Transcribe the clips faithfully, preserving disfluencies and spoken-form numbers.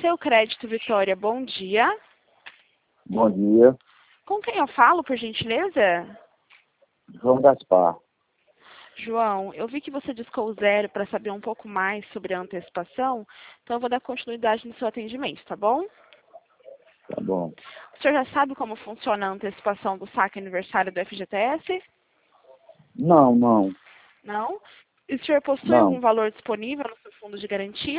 Seu Crédito Vitória, bom dia. Bom dia, Com quem eu falo, por gentileza? João Gaspar. João, eu vi que você discou o zero para saber um pouco mais sobre a antecipação, então eu vou dar continuidade no seu atendimento, tá bom? Tá bom. O senhor já sabe como funciona a antecipação do saque aniversário do F G T S? Não, não, Não? E o senhor possui algum não. valor disponível no seu fundo de garantia?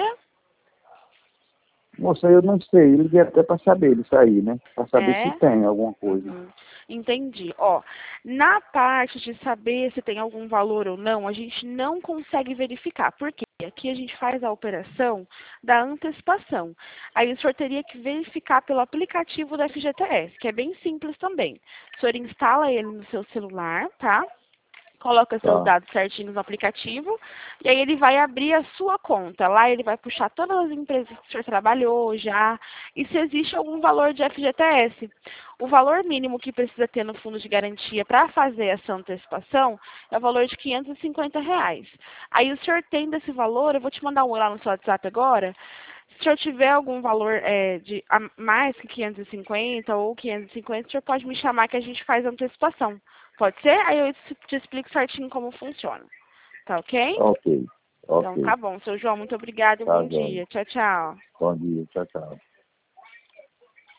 Moça, eu não sei, eu liguei até para saber isso aí, né? Para saber se É? tem alguma coisa. Uhum. Entendi. Ó, na parte de saber se tem algum valor ou não, a gente não consegue verificar. Por quê? Aqui a gente faz a operação da antecipação. Aí o senhor teria que verificar pelo aplicativo da F G T S, que é bem simples também. O senhor instala ele no seu celular, tá? Coloca seus Tá, dados certinhos no aplicativo, e aí ele vai abrir a sua conta. Lá ele vai puxar todas as empresas que o senhor trabalhou já, e se existe algum valor de F G T S. O valor mínimo que precisa ter no fundo de garantia para fazer essa antecipação é o valor de quinhentos e cinquenta reais. Aí o senhor tem desse valor, eu vou te mandar um oi lá no seu WhatsApp agora. Se o senhor tiver algum valor é, de a mais que quinhentos e cinquenta ou quinhentos e cinquenta, o senhor pode me chamar que a gente faz a antecipação. Pode ser? Aí eu te te explico certinho como funciona. Tá ok? ok, Então ok. tá bom. Seu João, muito obrigada e um Tá, bom João. dia. Tchau, tchau. Bom dia, tchau, tchau.